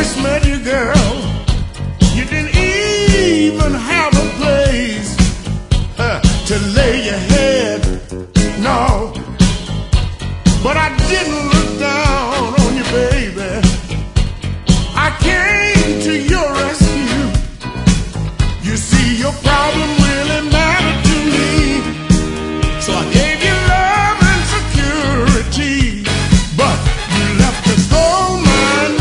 first met you, girl, you didn't even have a place to lay your head. No, but I didn't look down on you, baby. I came to your rescue. You see, your problem really mattered to me, so I gave you love and security. But you left a gold mine,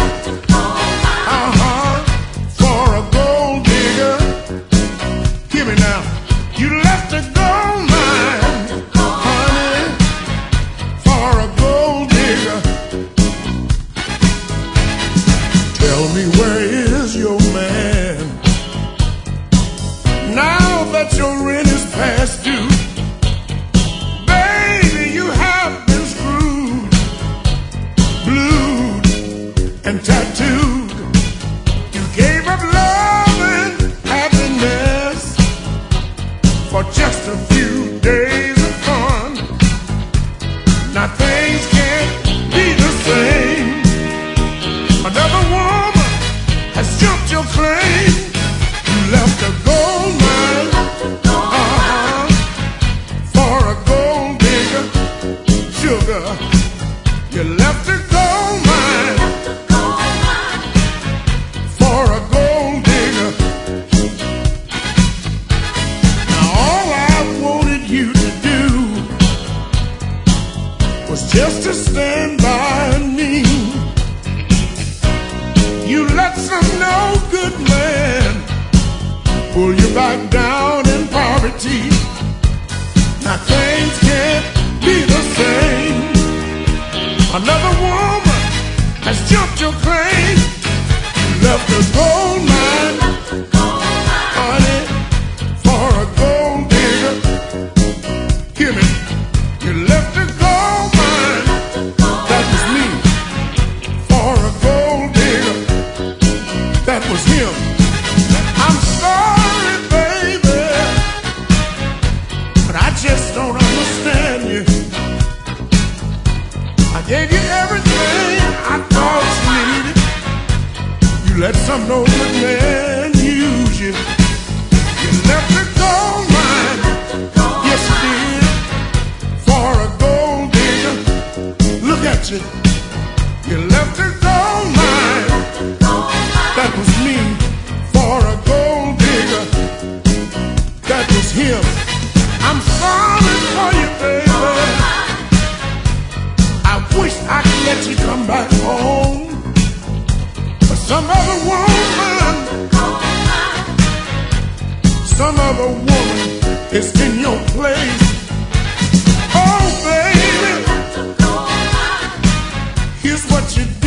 for a gold digger. Hear me now. You left a gold mine, honey, for a gold digger. Tell me, where is your man? Now that your rent is past due, baby, you have been screwed, blued, and tattooed. You gave up love and happiness for just a few days of fun. Now things can't be the same. Another woman has jumped your claim. You left a gold mine, for a gold digger. Sugar, you left a gold mine, for a gold digger. Now all I wanted you to do was just to stand by me. You let some no good man pull you back down in poverty. Now things can't be the same. Another woman has jumped your claim. You left a gold mine, honey, for a gold digger. Hear me. You left a gold mine, that was me, for a gold digger. That was him. I'm sorry, baby, but I just don't understand you. I gave you everything I thought you needed. You let some no good man use you. You left a gold mine, yes you did, for a gold digger. Look at you. You left a gold mine, that was me, for a gold digger. That was him. I'm sorry for you, baby. I wish I could let you come back home, but some other woman is in your place. Oh, baby, here's what you do.